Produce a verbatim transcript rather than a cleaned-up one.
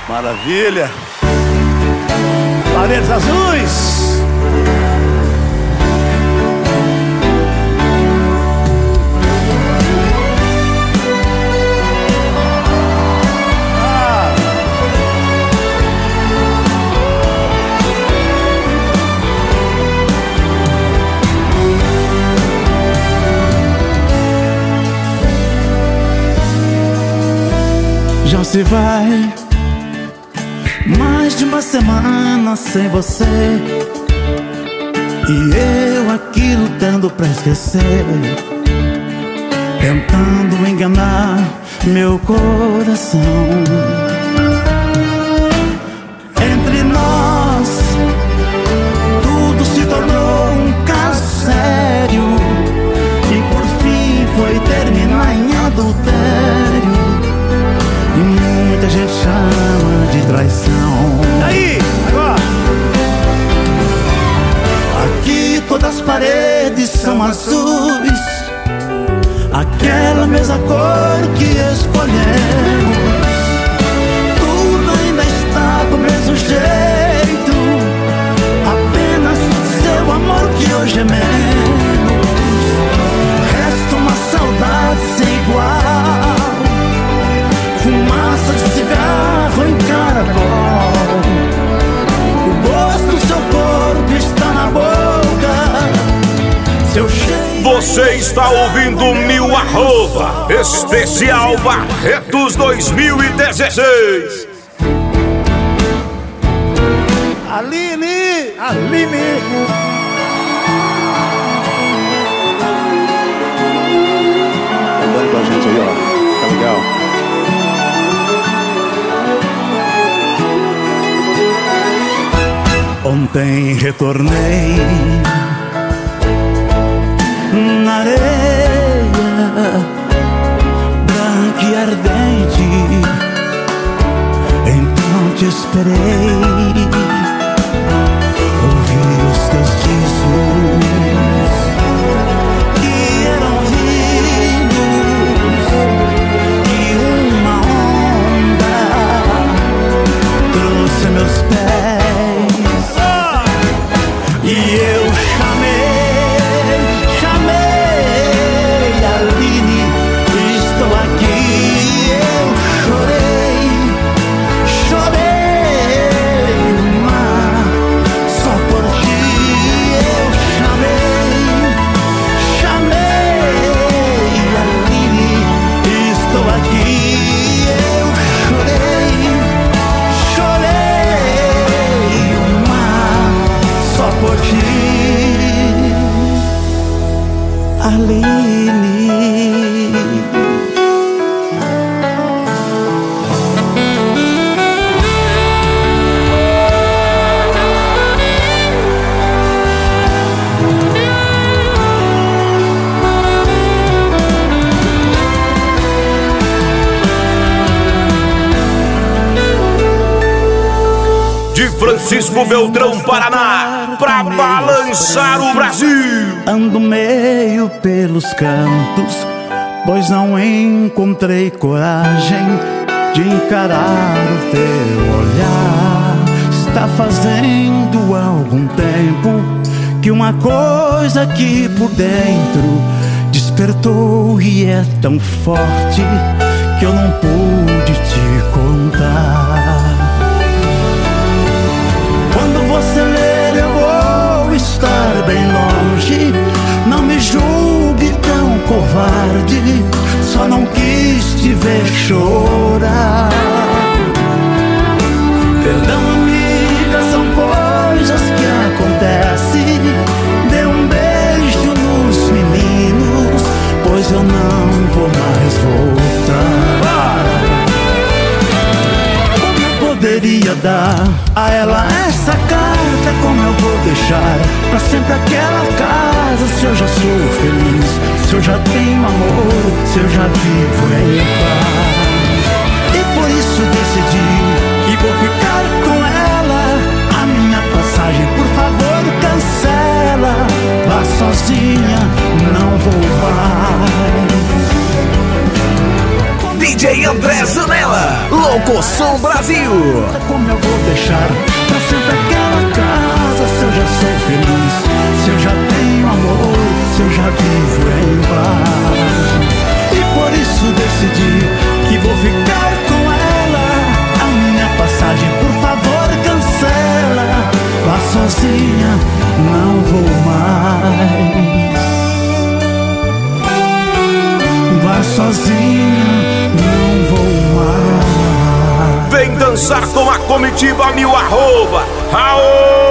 Maravilha. Paredes azuis. Já se vai mais de uma semana sem você, e eu aqui lutando pra esquecer, tentando enganar meu coração. Entre nós tudo se tornou um caso sério, e por fim foi terminar em adultério. Muita gente chama de traição. E aí, agora? Aqui todas as paredes são azuis, aquela mesma cor que escolhemos. Tudo ainda está do mesmo jeito, apenas seu amor que hoje é menos. Resta uma saudade sem igual, fumaça de cigarro em caracol. O gosto do seu corpo está na boca, seu cheiro. Você está ouvindo Mil Arroba Especial Barretos dois mil e dezesseis. Aline, Aline. Andando com a gente aí, ó. Tá legal. Ontem retornei na areia branca e ardente, então te esperei, ouvi os teus discos que eram vindos e uma onda trouxe meus pés. E eu chamei, chamei Aline, estou aqui. Eu chorei, chorei no mar, só por ti. Eu chamei, chamei Aline, estou aqui. Eu chorei, chorei no mar, só por ti, Aline. De Francisco Beltrão, Paraná, pra balançar o Brasil. Ando meio pelos cantos, pois não encontrei coragem de encarar o teu olhar. Está fazendo algum tempo que uma coisa aqui por dentro despertou, e é tão forte que eu não pude te contar. Quando você ler eu vou estar bem longe, não me julgue tão covarde, só não quis te ver chorar. Perdão, amiga, são coisas que acontecem. Dê um beijo nos meninos, pois eu não vou mais voltar. Como eu poderia dar a ela essa carta? Como eu vou deixar pra sempre aquela casa, se eu já sou feliz, se eu já tenho amor, se eu já vivo em paz? E por isso decidi que vou ficar com ela. A minha passagem, por favor, cancela. Vá sozinha, não vou mais. D J J André Zanella, Locoção Brasil. Como eu vou deixar pra sempre aquela casa, se eu já sou feliz, se eu já tenho amor, se eu já vivo em paz. E por isso decidi que vou ficar com ela. A minha passagem, por favor, cancela. Vá sozinha, não vou mais. Vá sozinha, não vou mais. Vem dançar com a comitiva Mil Arroba. Aô!